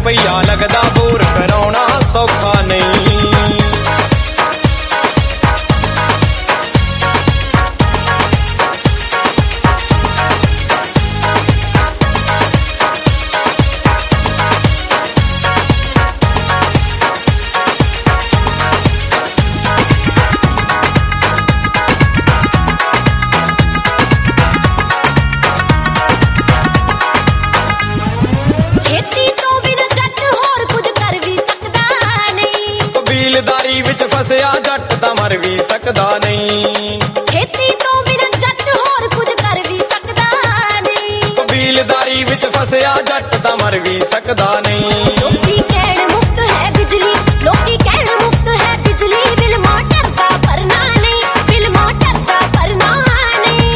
रुपया लगदा बोर कराउणा सौखा नहीं। कबीलदारी विच फसिया जट तां मर भी सकदा नहीं। खेती तो बिना जट होर कुछ कर भी सकदा नहीं। कबीलदारी विच फसिया जट तां मर भी सकदा नहीं। लोकी कहण मुफ्त है बिजली, लोकी कहण मुफ्त है बिजली, बिल मोटर का भरना नहीं, बिल मोटर का भरना नहीं।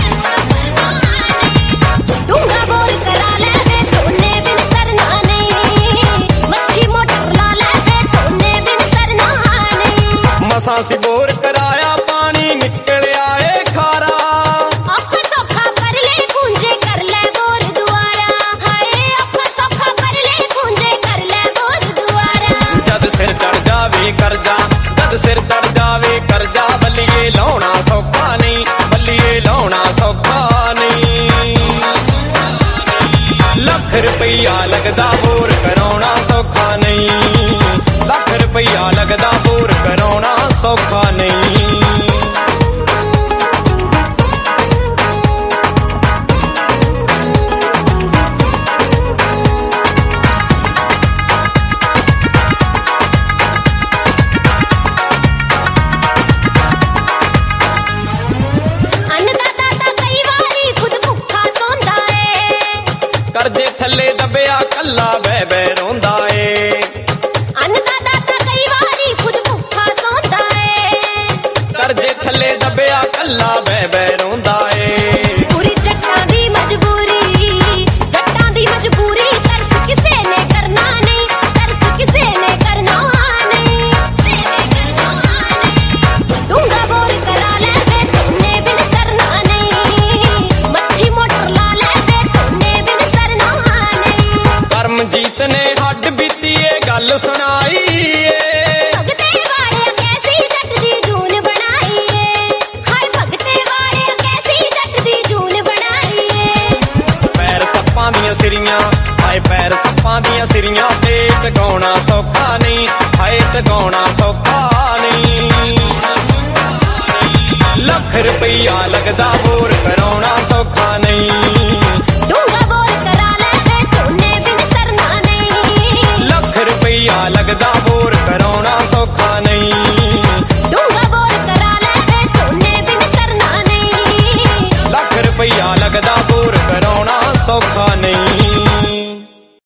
डूंगा बोर करा ले वे झोने बिन सरना नहीं, मच्छी मोटर ला ले वे झोने बिन सरना नहीं। मसां सी बोर कराया पानी निकल आए खारा, औखा सौखा कर ले गूंजे कर ले बोर दुआरा, हाय औखा सौखा कर ले गूंजे कर ले बोर दुआरा। जद सिर चढ़ जावे करजा, जद सिर चढ़ जावे करजा, बल्लिए लाउणा सौखा नहीं, बल्लिए लाउणा सौखा नहीं। लख रुपया लगदा बोर कराउणा सौखा नहीं, लख रुपया लगदा बोर कराउणा सौखा नहीं। अन्नदाता ता कई वारी खुद भुखा सौंदा है, करजे थल्ले दबिया कल्ला बह बह रोंदा ए। अन्नदाता ता कई वारी खुद भुखा सौंदा है, करजे थल्ले दबिया कल्ला बह बह रोंदा ए। पूरी जट्टां दी मजबूरी, जट्टां दी मजबूरी, तरस किसे ने करना नहीं, तरस किसे ने करना नहीं, किसे ने करना नहीं। डूंगा बोर करा ले वे झोने बिन सरना नहीं, मच्छी मोटर ला ले वे झोने बिन सरना नहीं। करमजीत ने हड्ड बीती ए गल सुनाई ए। भगते वाले कैसी जट दी जून बनाई है, हाय भगते वाले कैसी जट दी जून बनाई है। पैर सप्पां दियां सिरियां, हाय पैर सप्पां दियां सिरियां, ते टकाउणा सौखा नहीं, हाय टकाउणा सौखा नहीं। लख रुपया लगदा बोर